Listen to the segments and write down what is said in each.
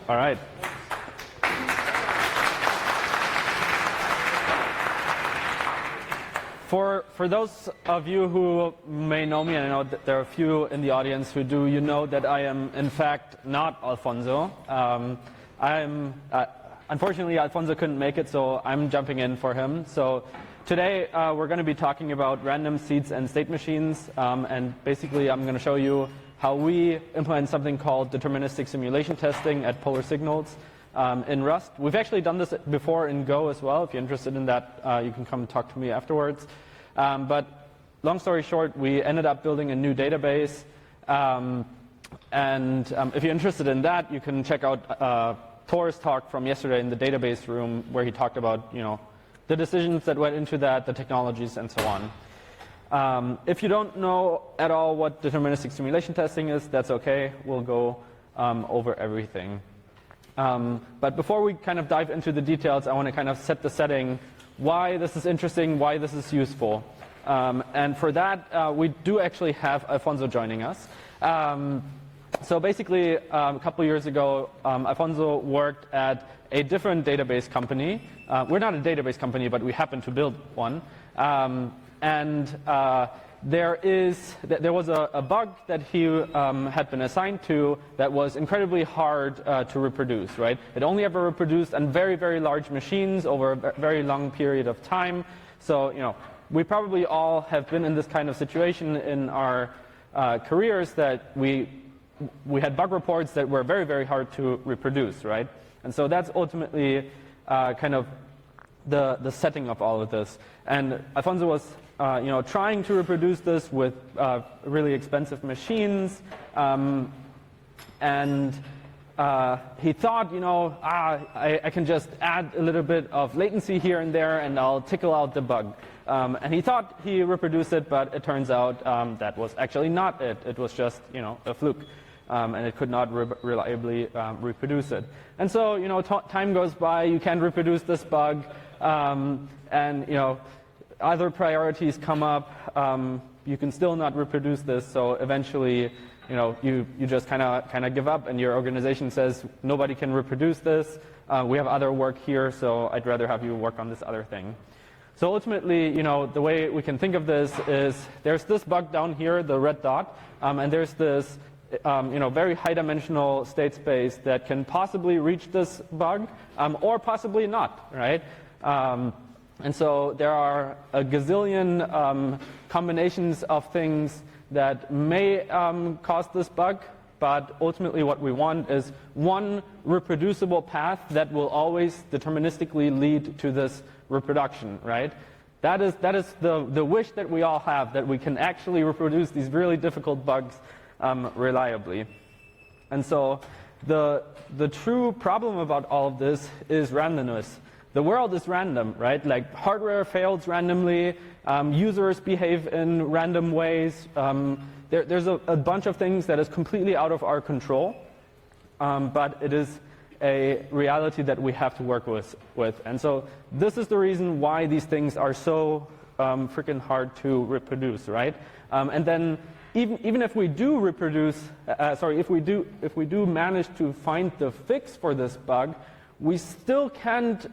All right. For those of you who may know me, and I know that there are a few in the audience who do, you know that I am in fact not Alfonso. Unfortunately, Alfonso couldn't make it, so I'm jumping in for him. So today we're going to be talking about random seeds and state machines, and basically I'm going to show you how we implement something called deterministic simulation testing at Polar Signals in Rust. We've actually done this before in Go as well. If you're interested in that, you can come talk to me afterwards. But long story short, we ended up building a new database. If you're interested in that, you can check out Thor's talk from yesterday in the database room, where he talked about the decisions that went into that, the technologies, and so on. If you don't know at all what deterministic simulation testing is, that's okay. We'll go over everything. But before we kind of dive into the details, I want to kind of set the setting, why this is interesting, why this is useful. And for that, we do actually have Alfonso joining us. So basically, a couple years ago, Alfonso worked at a different database company. We're not a database company, but we happen to build one. There was a bug that he had been assigned to that was incredibly hard to reproduce, right? It only ever reproduced on very, very large machines over a very long period of time. So, we probably all have been in this kind of situation in our careers, that we had bug reports that were very, very hard to reproduce, right? And so that's ultimately kind of the setting of all of this. And Alfonso was trying to reproduce this with really expensive machines, and he thought, I can just add a little bit of latency here and there, and I'll tickle out the bug. And he thought he reproduced it, but it turns out that was actually not it. It was just, a fluke, and it could not reliably reproduce it. And so, time goes by, you can't reproduce this bug, and other priorities come up. You can still not reproduce this, so eventually, you just kind of give up, and your organization says nobody can reproduce this. We have other work here, so I'd rather have you work on this other thing. So ultimately, the way we can think of this is there's this bug down here, the red dot, and there's this very high-dimensional state space that can possibly reach this bug, or possibly not, right? And so there are a gazillion combinations of things that may cause this bug, but ultimately what we want is one reproducible path that will always deterministically lead to this reproduction, right? That is the wish that we all have, that we can actually reproduce these really difficult bugs reliably. And so the true problem about all of this is randomness. The world is random, right? Like, hardware fails randomly, users behave in random ways. There's a bunch of things that is completely out of our control, but it is a reality that we have to work with. And so this is the reason why these things are so freaking hard to reproduce, right? And then even if we do reproduce, if we do manage to find the fix for this bug, we still can't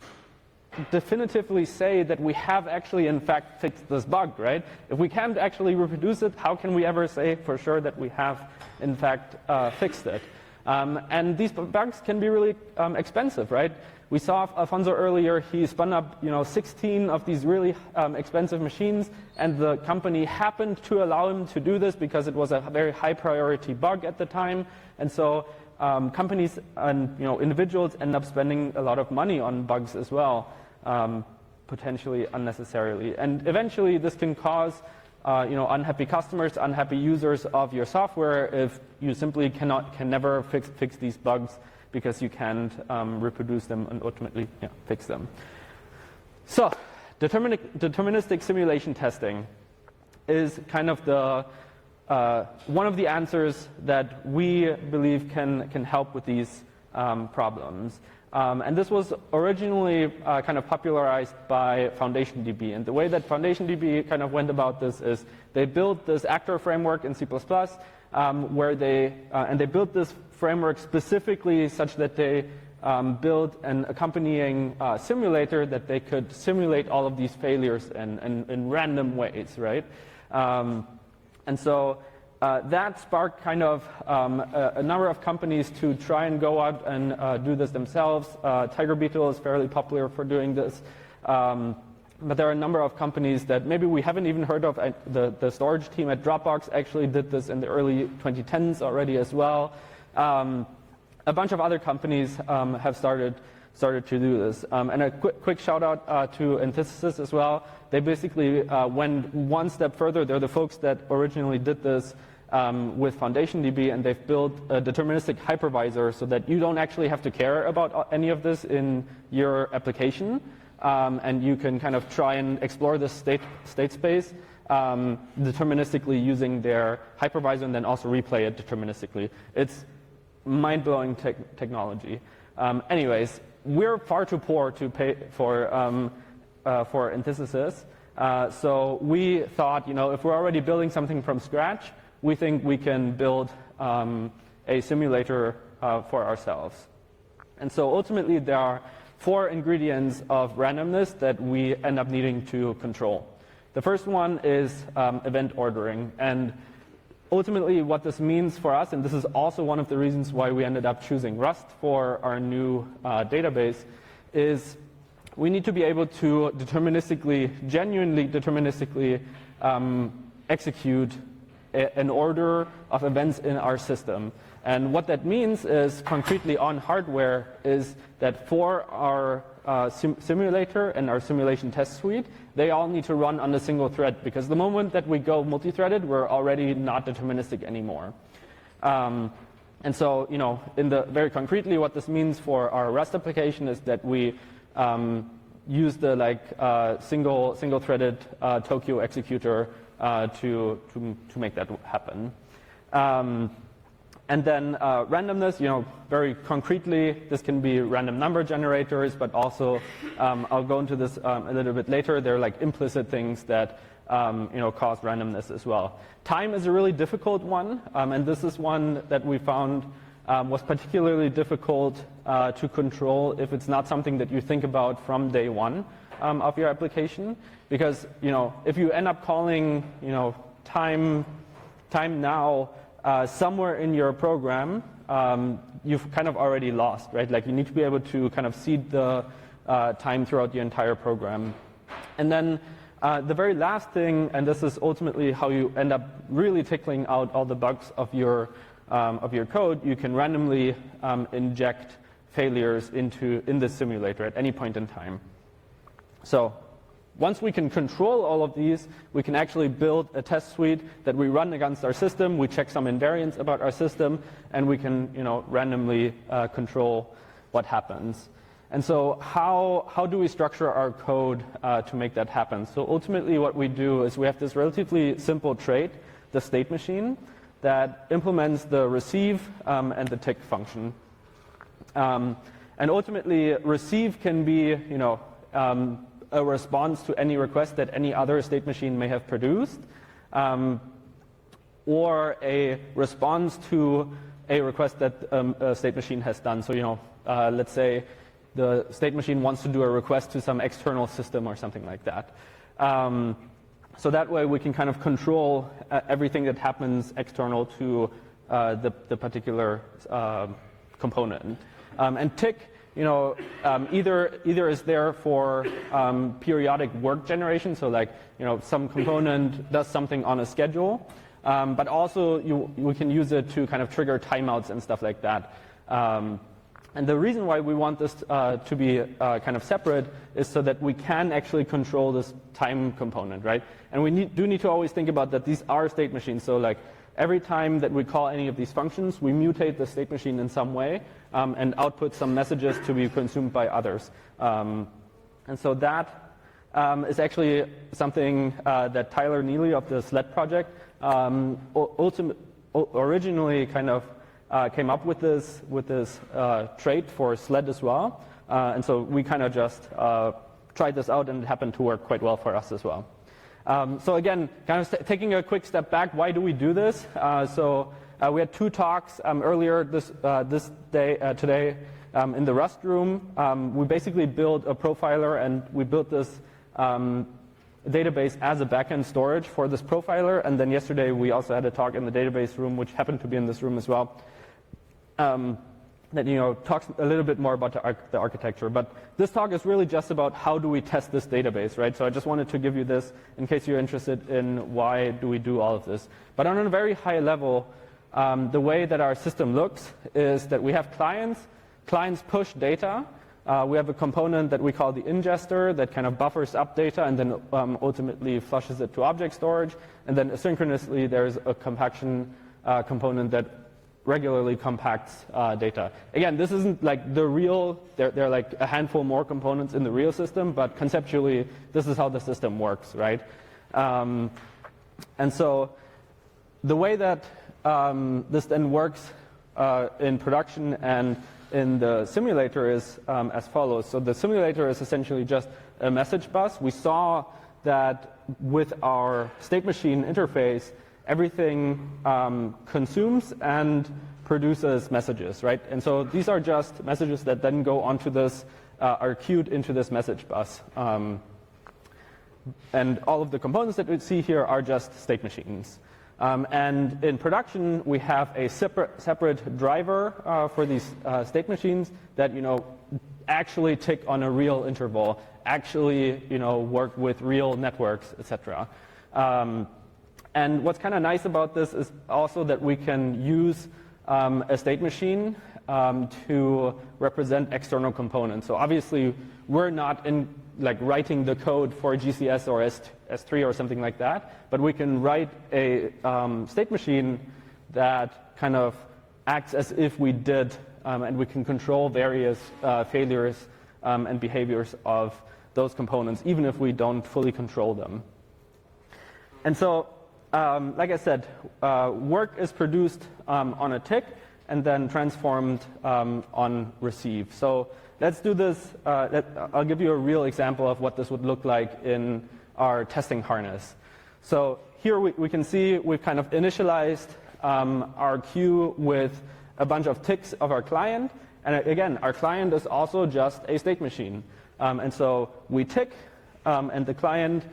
definitively say that we have actually in fact fixed this bug, right? If we can't actually reproduce it, how can we ever say for sure that we have in fact fixed it? And these bugs can be really expensive, right? We saw Alfonso earlier, he spun up 16 of these really expensive machines, and the company happened to allow him to do this because it was a very high priority bug at the time. And so companies and individuals end up spending a lot of money on bugs as well, potentially unnecessarily. And eventually this can cause unhappy customers, unhappy users of your software if you simply can never fix these bugs because you can't reproduce them and ultimately fix them. So deterministic simulation testing is kind of the one of the answers that we believe can help with these problems. And this was originally kind of popularized by FoundationDB. And the way that FoundationDB kind of went about this is they built this actor framework in C++, where they built this framework specifically such that they built an accompanying simulator that they could simulate all of these failures in random ways, right? And so that sparked kind of a number of companies to try and go out and do this themselves. Tiger Beetle is fairly popular for doing this. But there are a number of companies that maybe we haven't even heard of. The storage team at Dropbox actually did this in the early 2010s already as well. A bunch of other companies have started to do this. And a quick shout out to Antithesis as well. They basically went one step further. They're the folks that originally did this with FoundationDB, and they've built a deterministic hypervisor so that you don't actually have to care about any of this in your application. And you can kind of try and explore this state space deterministically using their hypervisor and then also replay it deterministically. It's mind-blowing technology. Anyways, we're far too poor to pay for Antithesis. So we thought, if we're already building something from scratch, we think we can build a simulator for ourselves. And so ultimately, there are 4 ingredients of randomness that we end up needing to control. The first one is event ordering. And ultimately, what this means for us, and this is also one of the reasons why we ended up choosing Rust for our new database, is we need to be able to genuinely deterministically execute an order of events in our system. And what that means is, concretely on hardware, is that for our simulator and our simulation test suite, they all need to run on a single thread, because the moment that we go multi-threaded, we're already not deterministic anymore. And so, very concretely, what this means for our Rust application is that we use the single-threaded Tokio executor to make that happen. And then randomness, very concretely, this can be random number generators, but also, I'll go into this a little bit later, they're like implicit things that cause randomness as well. Time is a really difficult one, and this is one that we found was particularly difficult to control if it's not something that you think about from day one of your application. Because, if you end up calling, time now, somewhere in your program, you've kind of already lost, right? Like, you need to be able to kind of seed the time throughout the entire program. And then the very last thing, and this is ultimately how you end up really tickling out all the bugs of your code, you can randomly inject failures in the simulator at any point in time. So once we can control all of these, we can actually build a test suite that we run against our system. We check some invariants about our system, and we can randomly control what happens. And so how do we structure our code to make that happen? So ultimately what we do is we have this relatively simple trait, the state machine, that implements the receive and the tick function. And ultimately, receive can be a response to any request that any other state machine may have produced, or a response to a request that a state machine has done. So, let's say the state machine wants to do a request to some external system or something like that. So that way we can kind of control everything that happens external to the particular component. And tick, either is there for periodic work generation, so like some component does something on a schedule, but also we can use it to kind of trigger timeouts and stuff like that. And the reason why we want this to be kind of separate is so that we can actually control this time component, right? And we do need to always think about that these are state machines. So like every time that we call any of these functions, we mutate the state machine in some way and output some messages to be consumed by others. And so that is actually something that Tyler Neely of the SLED project originally kind of came up with this trait for SLED as well. And so we kind of just tried this out, and it happened to work quite well for us as well. So again, kind of taking a quick step back, why do we do this? We had 2 talks earlier today in the Rust room. We basically built a profiler, and we built this database as a backend storage for this profiler. And then yesterday we also had a talk in the database room, which happened to be in this room as well, that talks a little bit more about the architecture. But this talk is really just about how do we test this database, right? So I just wanted to give you this in case you're interested in why do we do all of this. But on a very high level, the way that our system looks is that we have clients. Clients push data. We have a component that we call the ingester that kind of buffers up data and then ultimately flushes it to object storage. And then asynchronously, there's a compaction component that regularly compacts data. Again, this isn't like the real, there are like a handful more components in the real system, but conceptually, this is how the system works, right? And so the way that this then works in production and in the simulator is as follows. So the simulator is essentially just a message bus. We saw that with our state machine interface, everything consumes and produces messages, right? And so these are just messages that then go onto this, are queued into this message bus. And all of the components that we see here are just state machines. And in production, we have a separate driver for these state machines that actually tick on a real interval, actually work with real networks, etc. And what's kind of nice about this is also that we can use a state machine to represent external components. So obviously, we're not writing the code for GCS or S3 or something like that, but we can write a state machine that kind of acts as if we did, and we can control various failures and behaviors of those components, even if we don't fully control them. And so, like I said, work is produced on a tick and then transformed on receive. So let's do this. I'll give you a real example of what this would look like in our testing harness. So here we can see we've kind of initialized our queue with a bunch of ticks of our client. And again, our client is also just a state machine. And so we tick, and the client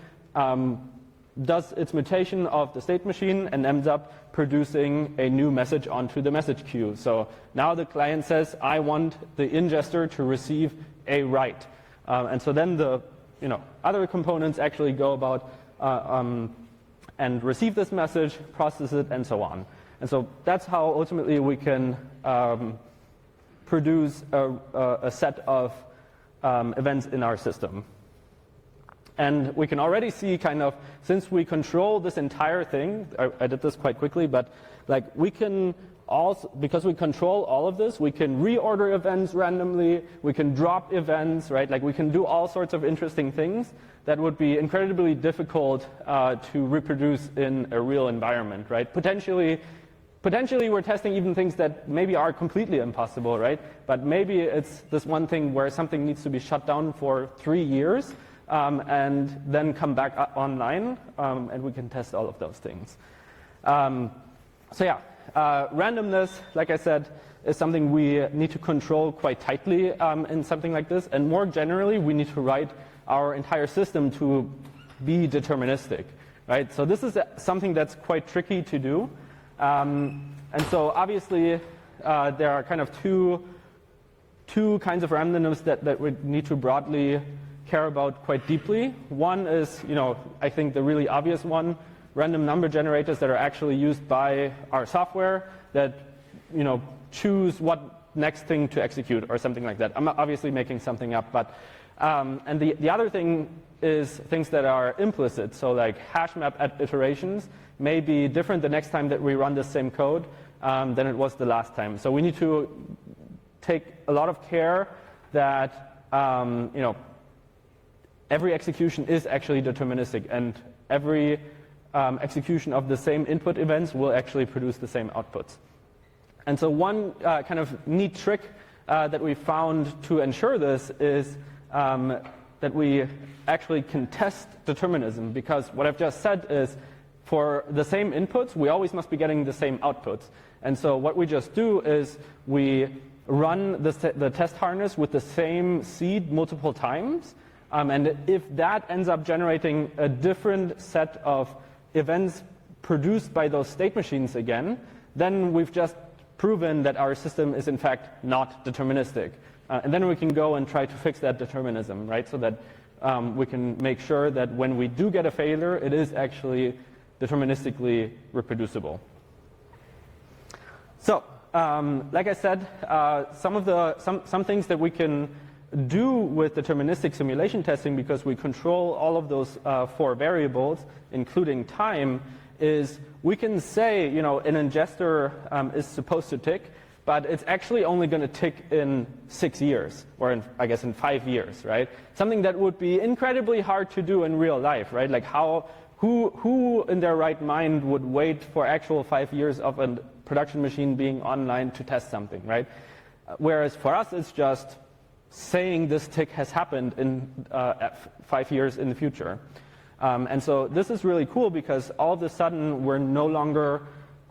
does its mutation of the state machine and ends up producing a new message onto the message queue. So now the client says, I want the ingester to receive a write. And so then the other components actually go about and receive this message, process it, and so on. And so that's how ultimately we can produce a set of events in our system. And we can already see kind of, since we control this entire thing, I did this quite quickly, but we can also, because we control all of this, we can reorder events randomly, we can drop events, right? We can do all sorts of interesting things that would be incredibly difficult to reproduce in a real environment, right? Potentially we're testing even things that maybe are completely impossible, right? But maybe it's this one thing where something needs to be shut down for 3 years, and then come back online, and we can test all of those things. So yeah, randomness, like I said, is something we need to control quite tightly in something like this. And more generally, we need to write our entire system to be deterministic, right? So this is something that's quite tricky to do. And so obviously, there are kind of two kinds of randomness that we need to broadly care about quite deeply. One is, I think the really obvious one, random number generators that are actually used by our software that, choose what next thing to execute or something like that. I'm obviously making something up, but, and the other thing is things that are implicit. So like hash map iterations may be different the next time that we run the same code than it was the last time. So we need to take a lot of care that, every execution is actually deterministic, and every execution of the same input events will actually produce the same outputs. And so one kind of neat trick that we found to ensure this is that we actually can test determinism, because what I've just said is for the same inputs, we always must be getting the same outputs. And so what we just do is we run the test harness with the same seed multiple times, and if that ends up generating a different set of events produced by those state machines again, then we've just proven that our system is in fact not deterministic. And then we can go and try to fix that determinism, right? So that we can make sure that when we do get a failure, it is actually deterministically reproducible. So, like I said, some things that we can do with deterministic simulation testing, because we control all of those 4 variables, including time, is we can say, an ingester is supposed to tick, but it's actually only going to tick in 6 years, or I guess in 5 years, right? Something that would be incredibly hard to do in real life, right? Like who in their right mind would wait for actual 5 years of a production machine being online to test something, right? Whereas for us, it's just saying this tick has happened in 5 years in the future. And so this is really cool, because all of a sudden we're no longer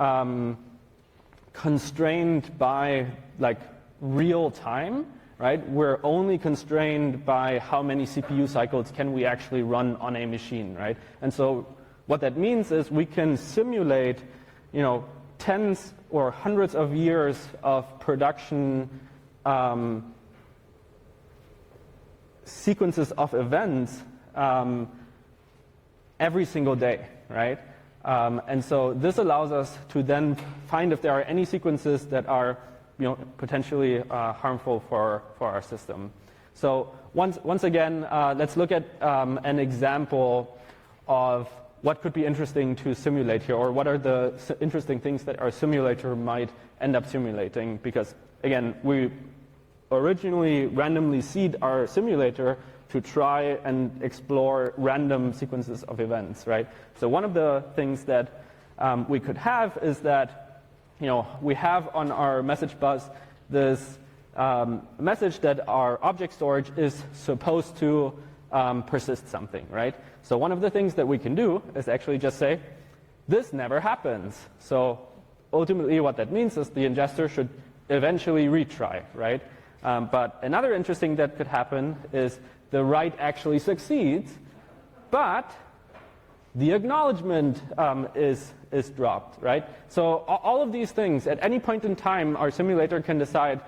constrained by like real time, right? We're only constrained by how many CPU cycles can we actually run on a machine, right? And so what that means is we can simulate, tens or hundreds of years of production sequences of events every single day, right? And so this allows us to then find if there are any sequences that are potentially harmful for our system. So once again, let's look at an example of what could be interesting to simulate here, or what are the interesting things that our simulator might end up simulating. Because again, we originally randomly seed our simulator to try and explore random sequences of events, right? So one of the things that we could have is that, we have on our message bus this message that our object storage is supposed to persist something, right? So one of the things that we can do is actually just say, this never happens. So ultimately what that means is the ingester should eventually retry, right? But another interesting that could happen is the write actually succeeds, but the acknowledgement is dropped, right? So all of these things, at any point in time, our simulator can decide,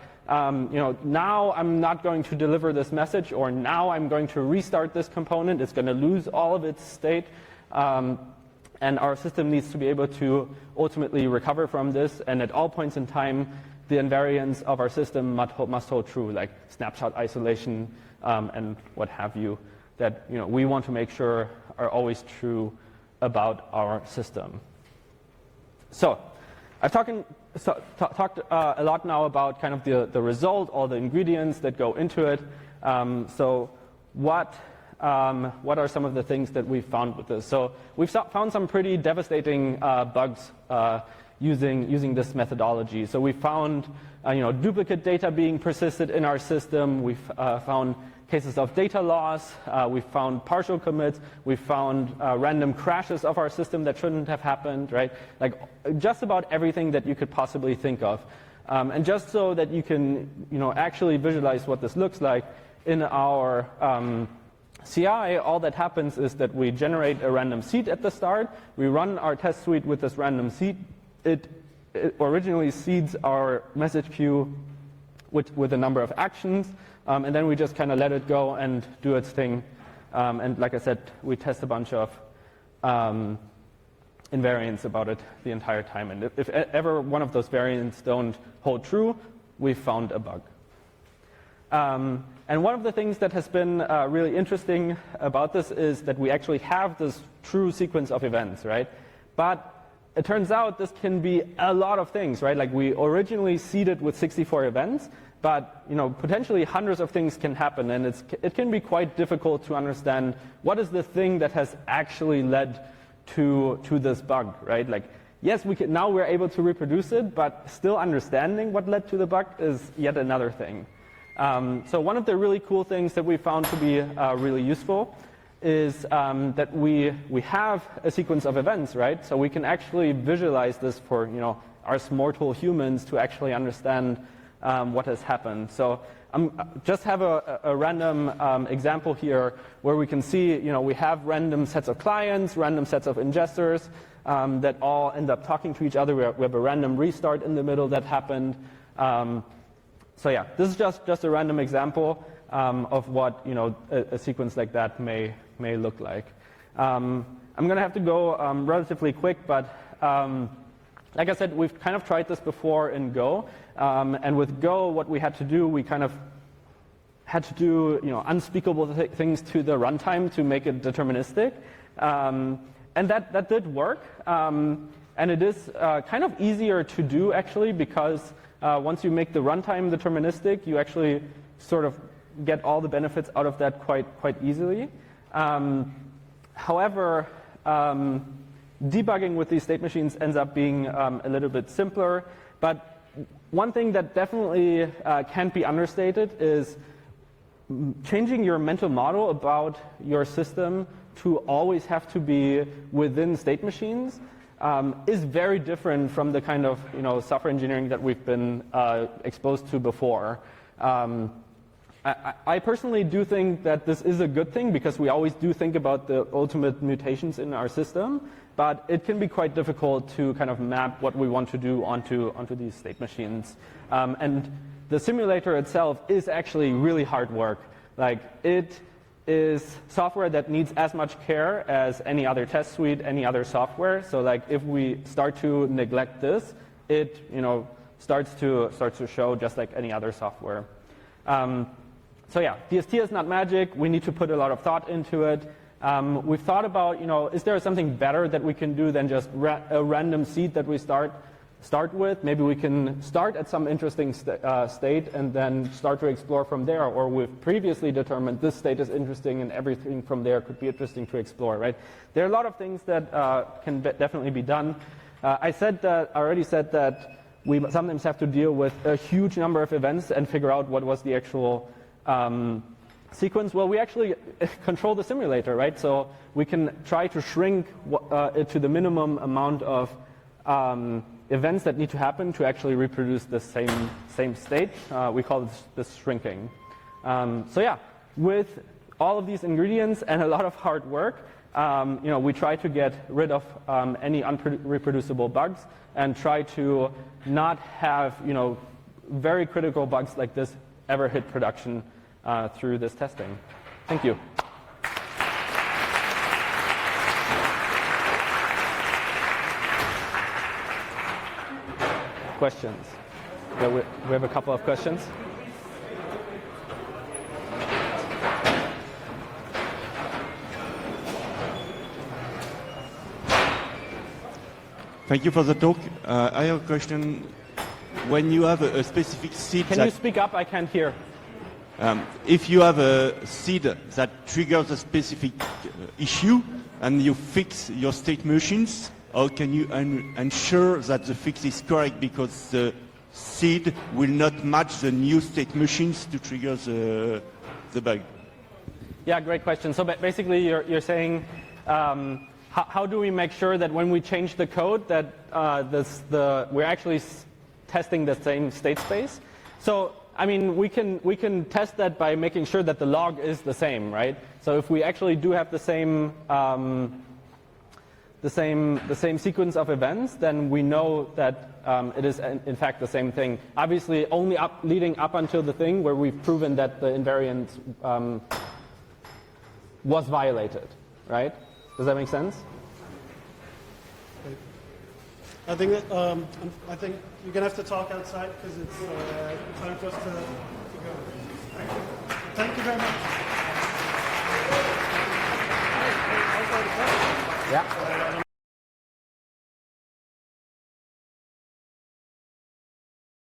now I'm not going to deliver this message, or now I'm going to restart this component. It's going to lose all of its state, and our system needs to be able to ultimately recover from this. And at all points in time, the invariants of our system must hold true, like snapshot isolation and what have you, that we want to make sure are always true about our system. So I've talked a lot now about kind of the result, all the ingredients that go into it. So what are some of the things that we've found with this? So we've found some pretty devastating bugs using this methodology. So we found duplicate data being persisted in our system. We've found cases of data loss. We've found partial commits. We've found random crashes of our system that shouldn't have happened, right? Like just about everything that you could possibly think of. And just so that you can actually visualize what this looks like, in our CI, all that happens is that we generate a random seed at the start. We run our test suite with this random seed. It originally seeds our message queue with a number of actions, and then we just kind of let it go and do its thing. And like I said, we test a bunch of invariants about it the entire time. And if ever one of those variants don't hold true, we've found a bug. And one of the things that has been really interesting about this is that we actually have this true sequence of events, right? But it turns out this can be a lot of things, right? Like we originally seeded with 64 events, but potentially hundreds of things can happen, and it can be quite difficult to understand what is the thing that has actually led to this bug, right? Like yes, now we're able to reproduce it, but still understanding what led to the bug is yet another thing. So one of the really cool things that we found to be really useful is that we have a sequence of events, right? So we can actually visualize this for us mortal humans to actually understand what has happened. So just have a random example here where we can see, we have random sets of clients, random sets of ingesters that all end up talking to each other. We have a random restart in the middle that happened. So yeah, this is just a random example of what a sequence like that may look like. I'm going to have to go relatively quick, but like I said, we've kind of tried this before in Go, and with Go, what we had to do, we kind of had to do unspeakable things to the runtime to make it deterministic, and that did work. And it is kind of easier to do actually because once you make the runtime deterministic, you actually sort of get all the benefits out of that quite easily. However, debugging with these state machines ends up being a little bit simpler. But one thing that definitely can't be understated is changing your mental model about your system to always have to be within state machines is very different from the kind of software engineering that we've been exposed to before. I personally do think that this is a good thing because we always do think about the ultimate mutations in our system, but it can be quite difficult to kind of map what we want to do onto these state machines. And the simulator itself is actually really hard work. Like, it is software that needs as much care as any other test suite, any other software. So like, if we start to neglect this, it starts to show just like any other software. So yeah, DST is not magic. We need to put a lot of thought into it. We've thought about, is there something better that we can do than just a random seed that we start with? Maybe we can start at some interesting state and then start to explore from there. Or we've previously determined this state is interesting and everything from there could be interesting to explore, right? There are a lot of things that can definitely be done. I already said that we sometimes have to deal with a huge number of events and figure out what was the actual sequence. Well, we actually control the simulator, right? So we can try to shrink it to the minimum amount of events that need to happen to actually reproduce the same state. We call this shrinking. So yeah, with all of these ingredients and a lot of hard work, we try to get rid of any unreproducible bugs and try to not have very critical bugs like this ever hit production through this testing. Thank you. Questions? Yeah, we have a couple of questions. Thank you for the talk. I have a question. When you have a specific seed, can you speak up? I can't hear. If you have a seed that triggers a specific issue and you fix your state machines, how can you ensure that the fix is correct because the seed will not match the new state machines to trigger the bug? Yeah, great question. So basically you're saying how do we make sure that when we change the code that we're actually testing the same state space? So I mean, we can test that by making sure that the log is the same, right? So if we actually do have the same sequence of events, then we know that it is in fact the same thing. Obviously, only leading up until the thing where we've proven that the invariant was violated, right? Does that make sense? I think you're gonna have to talk outside because it's time for us to go. Thank you very much. Yeah.